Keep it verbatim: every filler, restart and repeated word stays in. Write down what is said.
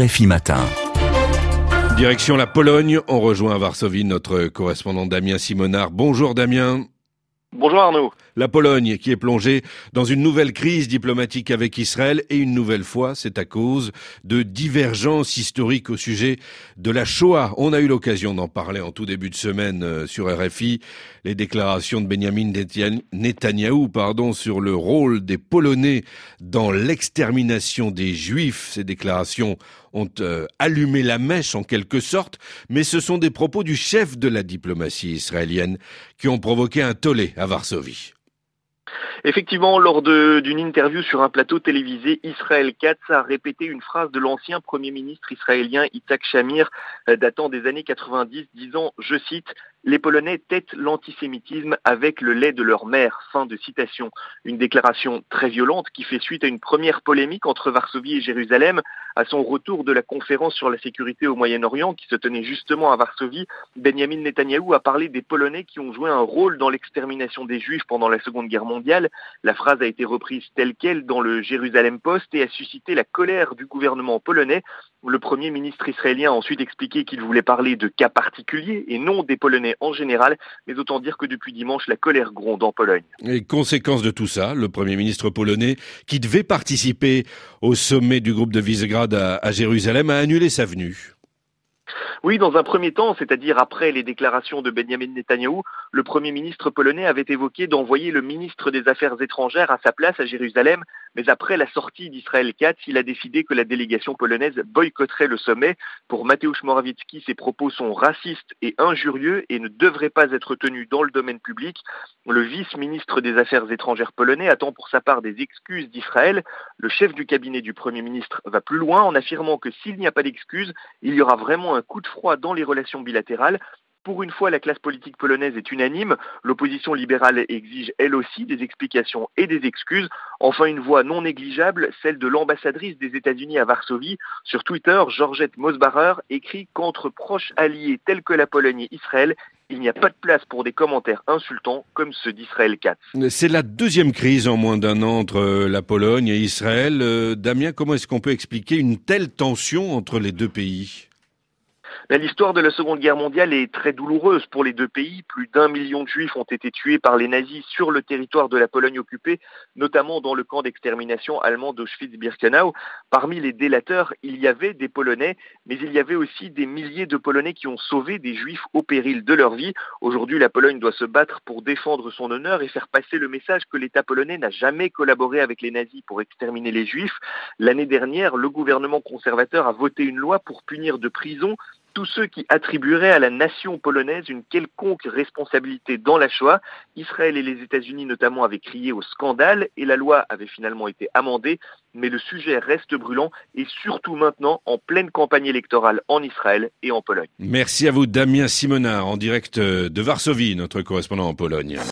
R F I Matin. Direction la Pologne, on rejoint à Varsovie notre correspondant Damien Simonard. Bonjour Damien. Bonjour Arnaud. La Pologne qui est plongée dans une nouvelle crise diplomatique avec Israël et une nouvelle fois, c'est à cause de divergences historiques au sujet de la Shoah. On a eu l'occasion d'en parler en tout début de semaine sur R F I. Les déclarations de Benjamin Netanyahou, pardon, sur le rôle des Polonais dans l'extermination des Juifs. Ces déclarations ont euh, allumé la mèche en quelque sorte, mais ce sont des propos du chef de la diplomatie israélienne qui ont provoqué un tollé à Varsovie. Effectivement, lors de, d'une interview sur un plateau télévisé, Israël Katz a répété une phrase de l'ancien Premier ministre israélien Yitzhak Shamir, datant des années quatre-vingt-dix, disant, je cite, « Les Polonais têtent l'antisémitisme avec le lait de leur mère ». Fin de citation. Une déclaration très violente qui fait suite à une première polémique entre Varsovie et Jérusalem. À son retour de la conférence sur la sécurité au Moyen-Orient qui se tenait justement à Varsovie, Benjamin Netanyahou a parlé des Polonais qui ont joué un rôle dans l'extermination des Juifs pendant la Seconde Guerre mondiale. La phrase a été reprise telle quelle dans le Jérusalem Post et a suscité la colère du gouvernement polonais. Le Premier ministre israélien a ensuite expliqué qu'il voulait parler de cas particuliers et non des Polonais en général, mais autant dire que depuis dimanche, la colère gronde en Pologne. Et conséquence de tout ça, le Premier ministre polonais, qui devait participer au sommet du groupe de Visegrad à, à Jérusalem, a annulé sa venue. Oui, dans un premier temps, c'est-à-dire après les déclarations de Benjamin Netanyahou, le Premier ministre polonais avait évoqué d'envoyer le ministre des Affaires étrangères à sa place à Jérusalem, mais après la sortie d'Israël Katz, il a décidé que la délégation polonaise boycotterait le sommet. Pour Mateusz Morawiecki, ses propos sont racistes et injurieux et ne devraient pas être tenus dans le domaine public. Le vice-ministre des Affaires étrangères polonais attend pour sa part des excuses d'Israël. Le chef du cabinet du Premier ministre va plus loin en affirmant que s'il n'y a pas d'excuses, il y aura vraiment un coup de froid dans les relations bilatérales. Pour une fois, la classe politique polonaise est unanime. L'opposition libérale exige elle aussi des explications et des excuses. Enfin, une voix non négligeable, celle de l'ambassadrice des États-Unis à Varsovie. Sur Twitter, Georgette Mosbacher écrit qu'entre proches alliés tels que la Pologne et Israël, il n'y a pas de place pour des commentaires insultants comme ceux d'Israël Katz. C'est la deuxième crise en moins d'un an entre la Pologne et Israël. Euh, Damien, comment est-ce qu'on peut expliquer une telle tension entre les deux pays ? L'histoire de la Seconde Guerre mondiale est très douloureuse pour les deux pays. Plus d'un million de Juifs ont été tués par les nazis sur le territoire de la Pologne occupée, notamment dans le camp d'extermination allemand d'Auschwitz-Birkenau. Parmi les délateurs, il y avait des Polonais, mais il y avait aussi des milliers de Polonais qui ont sauvé des Juifs au péril de leur vie. Aujourd'hui, la Pologne doit se battre pour défendre son honneur et faire passer le message que l'État polonais n'a jamais collaboré avec les nazis pour exterminer les Juifs. L'année dernière, le gouvernement conservateur a voté une loi pour punir de prison tous ceux qui attribueraient à la nation polonaise une quelconque responsabilité dans la Shoah. Israël et les États-Unis notamment avaient crié au scandale et la loi avait finalement été amendée, mais le sujet reste brûlant et surtout maintenant en pleine campagne électorale en Israël et en Pologne. Merci à vous Damien Simonard en direct de Varsovie, notre correspondant en Pologne.